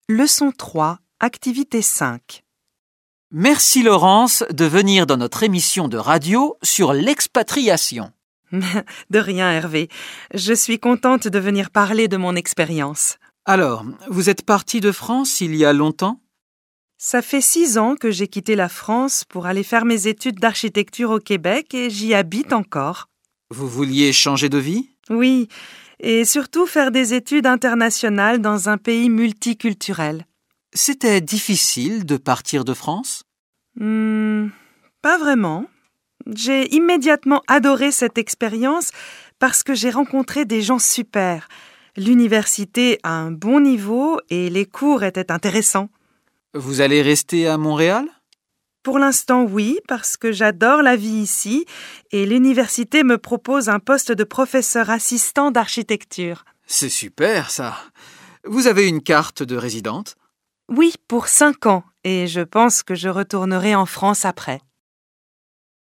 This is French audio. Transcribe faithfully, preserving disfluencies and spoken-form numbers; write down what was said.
Leçon trois, activité cinq. Merci Laurence de venir dans notre émission de radio sur l'expatriation. De rien, Hervé. Je suis contente de venir parler de mon expérience. Alors, vous êtes parti de France il y a longtemps ? Ça fait six ans que j'ai quitté la France pour aller faire mes études d'architecture au Québec et j'y habite encore. Vous vouliez changer de vie ? Oui, et surtout faire des études internationales dans un pays multiculturel. C'était difficile de partir de France ? Hmm, pas vraiment. J'ai immédiatement adoré cette expérience parce que j'ai rencontré des gens super. L'université a un bon niveau et les cours étaient intéressants. Vous allez rester à Montréal ? Pour l'instant, oui, parce que j'adore la vie ici et l'université me propose un poste de professeur assistant d'architecture. C'est super, ça. Vous avez une carte de résidente ? Oui, pour cinq ans, et je pense que je retournerai en France après.